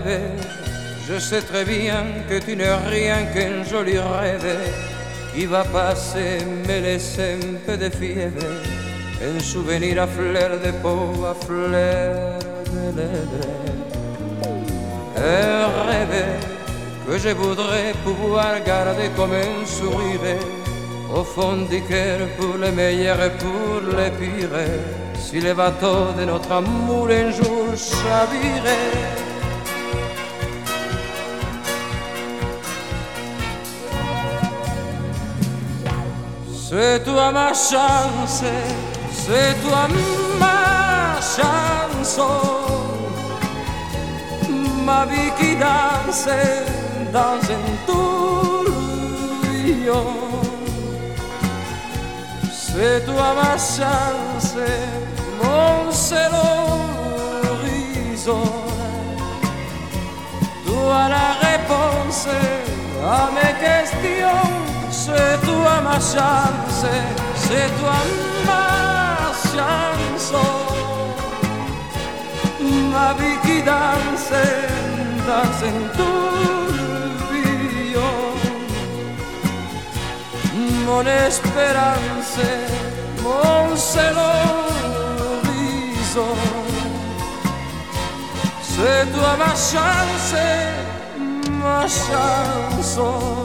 rêve, je sais très bien que tu n'es rien qu'un joli rêve qui va passer, me laisser un peu de fièvre, un souvenir à fleur de peau, à fleur de lèvres. Un rêve que je voudrais pouvoir garder comme un sourire au fond du cœur, pour les meilleurs et pour les pires, si les bateaux de notre amour un jour chaviraient. C'est toi ma chance, c'est toi ma chanson, ma vie qui danse dans un tourbillon. C'est toi ma chance, mon seul horizon, toi la réponse à mes questions. C'est toi ma chance, c'est toi ma chanson, ma vie qui danse dans un tourbillon. Mon espérance, mon seul horizon, c'est toi ma chance, ma chanson.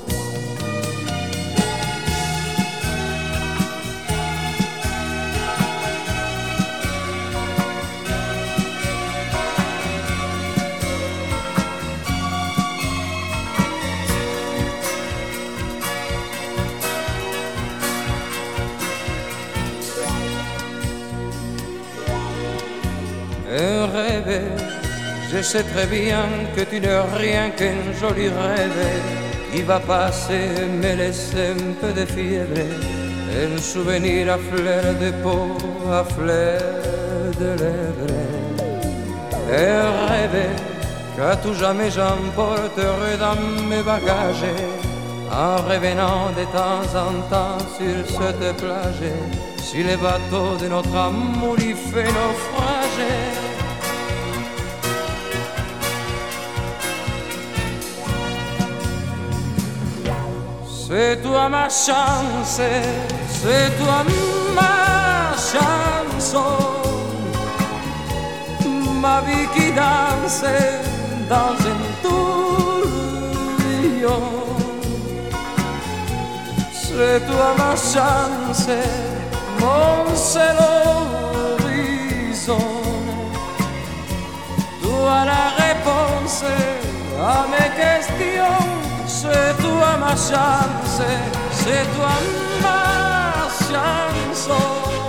Un rêve, je sais très bien que tu n'es rien qu'un joli rêve qui va passer, me laisser un peu de fièvre, un souvenir à fleur de peau, à fleur de lèvres. Un rêve qu'à tout jamais j'emporterai dans mes bagages, en revenant de temps en temps sur cette plage, si les bateaux de notre amour y fait naufrage. C'est toi ma chance, c'est toi ma chanson, ma vie qui danse dans un tourbillon. C'est toi ma chance, mon seul horizon, toi la réponse à mes questions. C'est toi ma chance, c'est toi ma chanson,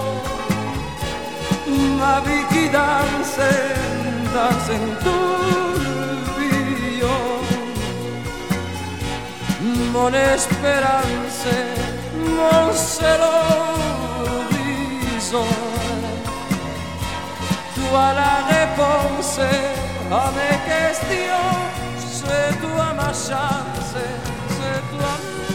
ma vie qui danse dans un tourbillon. Mon espérance, mon seul horizon, toi la réponse à mes questions. C'est toi ma chance, c'est toi